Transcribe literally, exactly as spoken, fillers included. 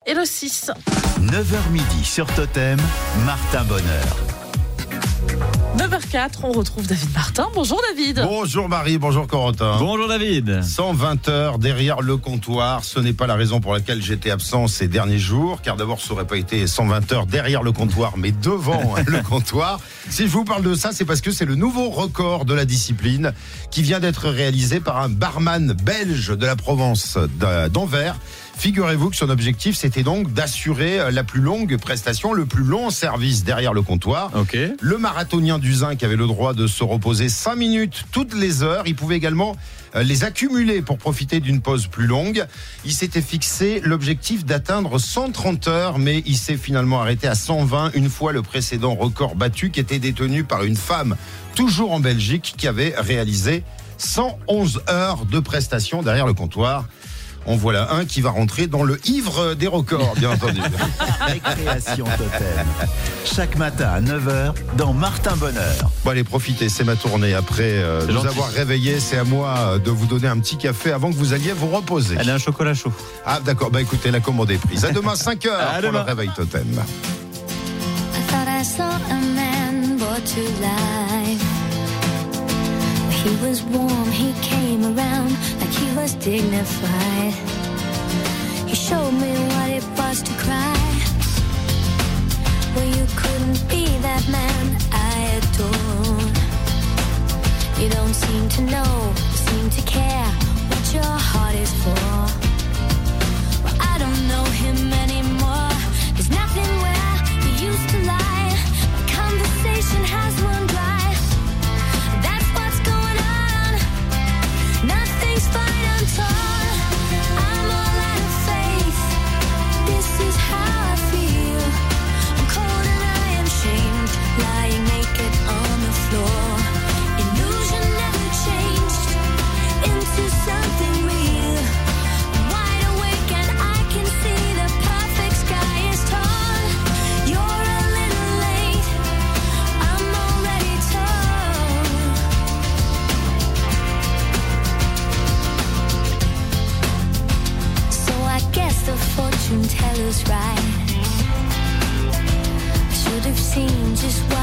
et le six. neuf heures midi sur Totem, Martin Bonheur. neuf heures quatre, on retrouve David Martin. Bonjour David. Bonjour Marie, bonjour Corentin. Bonjour David. cent vingt heures derrière le comptoir, ce n'est pas la raison pour laquelle j'étais absent ces derniers jours, car d'abord ça n'aurait pas été cent vingt heures derrière le comptoir, mais devant le comptoir. Si je vous parle de ça, c'est parce que c'est le nouveau record de la discipline qui vient d'être réalisé par un barman belge de la Provence d'Anvers. Figurez-vous que son objectif, c'était donc d'assurer la plus longue prestation, le plus long service derrière le comptoir. Okay. Le marathonien du Zinc avait le droit de se reposer cinq minutes toutes les heures. Il pouvait également les accumuler pour profiter d'une pause plus longue. Il s'était fixé l'objectif d'atteindre cent trente heures, mais il s'est finalement arrêté à cent vingt, une fois le précédent record battu qui était détenu par une femme, toujours en Belgique, qui avait réalisé cent onze heures de prestation derrière le comptoir. En voilà un qui va rentrer dans le ivre des records, bien entendu. Récréation Totem. Chaque matin à neuf heures dans Martin Bonheur. Bon allez, profitez, c'est ma tournée. Après euh, nous gentil. avoir réveillé, c'est à moi de vous donner un petit café avant que vous alliez vous reposer. Elle a un chocolat chaud. Ah d'accord, bah écoutez, la commande est prise. À demain cinq heures à pour demain. le réveil Totem. I thought I saw a man brought to life. He was warm, he came around like he was dignified. He showed me what it was to cry. Well, you couldn't be that man I adore. You don't seem to know, seem to care what your heart is for. Well, I don't know him anymore. There's nothing where he used to lie. My conversation has run dry. Nothing's fine until I'm all out of faith. This is how I feel. I'm cold and I am shamed, lying naked on the floor. Illusion never changed into something real. I'm wide awake and I can see the perfect sky is torn. You're a little late, I'm already torn. I guess the fortune teller's right. I should have seen just what